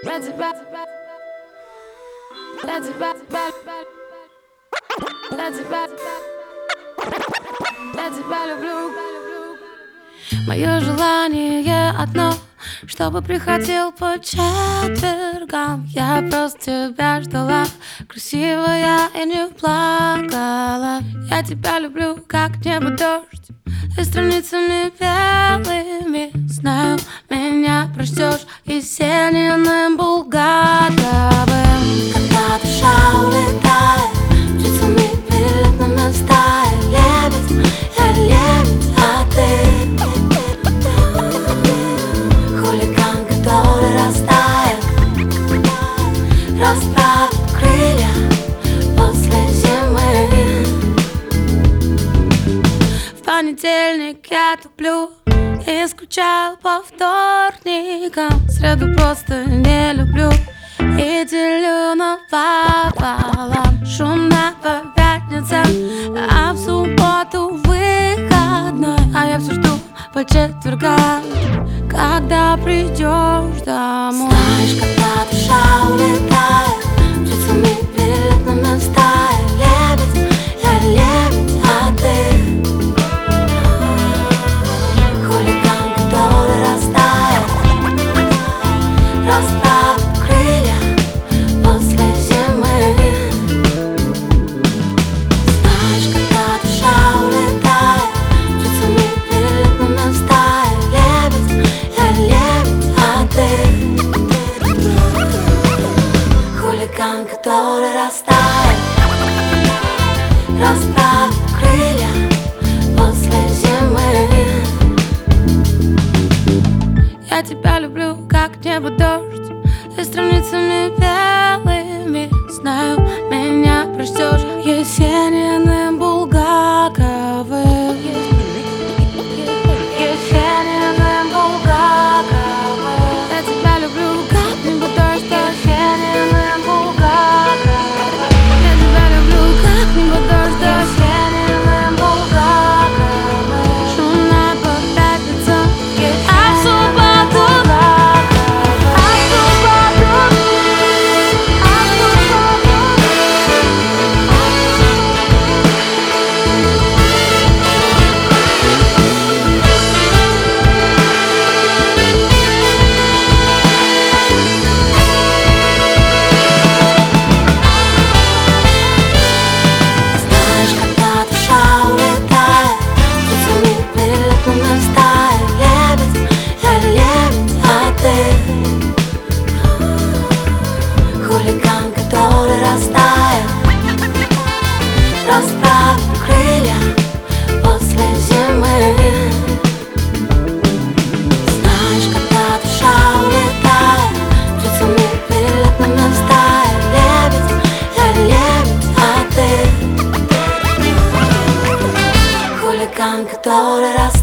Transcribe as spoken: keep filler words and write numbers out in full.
Я тебя, я тебя, я тебя, я тебя люблю. Мое желание одно, чтобы приходил по четвергам. Я просто тебя ждала, красивая и не плакала. Я тебя люблю, как небо дождь, и страницами белыми. Знаю, меня прочтешь Есениным Булгаковым. Когда душа улетает, птицами перед нами стая. Лебедь, я лебедь, а ты хулиган, который растает, расправив крылья после зимы. В понедельник я туплю и скучаю по вторникам. Среду просто не люблю и делю напополам. Шумно по пятницам, а в субботу выходной. А я все жду по четвергам, когда придешь домой. Знаешь, когда душа улетает, птицами перед нами стая. Лебедь, я лебедь, а ты хулиган, который растает, расправив крылья после зимы. Знаешь, когда душа улетает, птицами перед нами стая. Лебедь, я лебедь, а ты хулиган, который растает, расправив крылья после зимы. Я тебя люблю, как небо дождь, и страницами белыми. Знаю, меня прочтешь Есениным Булгаковым. Есениным Булгаковым. Я тебя люблю, как небо дождь, Есениным Булгаковым. Я тебя люблю, как небо дождь, Есениным Булгаковым. Шумно по пятницам, а в субботу, а в субботу, а в Знаешь, когда душа улетает, птицами перед нами стая. Лебедь, я лебедь, а ты хулиган, который растает, расправив крылья после зимы. Знаешь, когда душа улетает, птицами перед нами стая. Лебедь, я лебедь, а ты хулиган, который растает.